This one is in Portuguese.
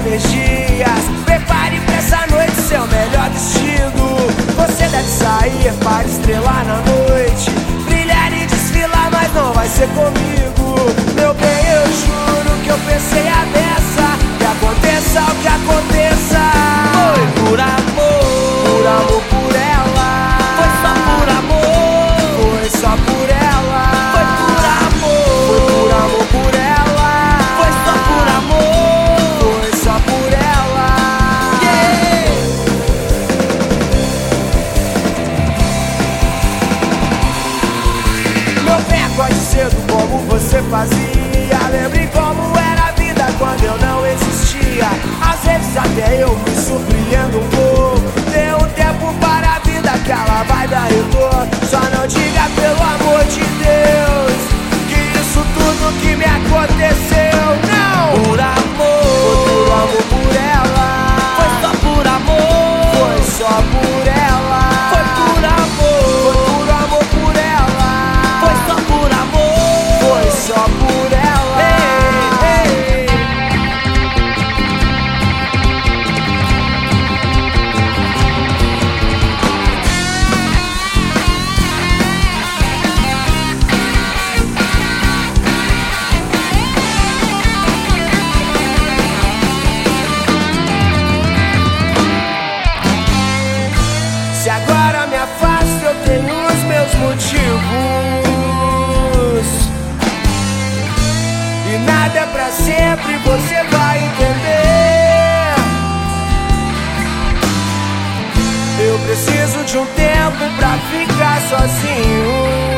energias. Prepare pra essa noite seu melhor vestido. Você deve sair para estrelar na noite, brilhar e desfilar, mas não vai ser comigo. Meu bem, eu juro que eu pensei a dessa, que aconteça o que aconteça. Foi por amor Por ela. Foi só por amor. Foi só por ela. Foi por amor. Foi por amor por ela. Foi só por amor. Foi só por ela. Yeah. Meu bem, acorde cedo como você fazia. Lembre como era a vida quando eu não existia. Às vezes até eu me surpreendo um pouco. Dê um tempo para a vida que ela vai dar retorno. Só não diga pelo amor de Deus que isso tudo que me aconteceu não Por foi amor. por amor por ela. Foi só por amor. Foi só por ela. Foi por amor. Foi por amor por ela. Foi só por amor. Foi só por ela. Ei, ei. Se agora me afasto, eu tenho os meus motivos. E nada é pra sempre, você vai entender. Eu preciso de um tempo pra ficar sozinho.